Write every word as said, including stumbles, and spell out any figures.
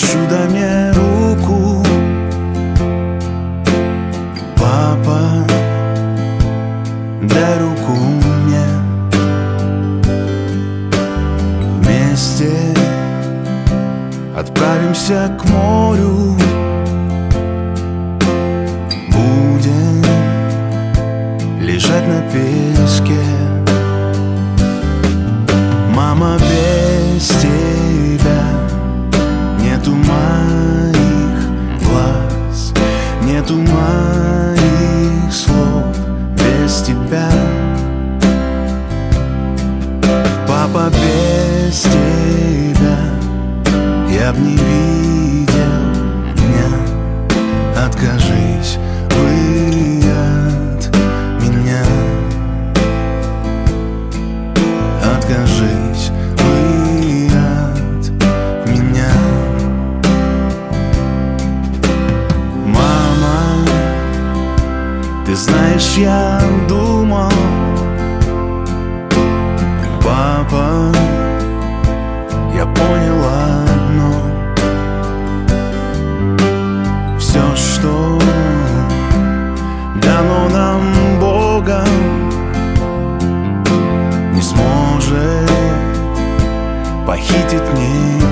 прошу, дай мне руку, папа, дай руку мне. Вместе отправимся к морю, будем лежать на песке. Мама, без тебя нету моих глаз, нету моих слов без тебя. Папа, без тебя я б не видел дня. Откажись вы от меня, откажись вы от меня. Мама, ты знаешь, я думал, папа, я понял одно: все, что дано нам Богом, не сможет похитить меня.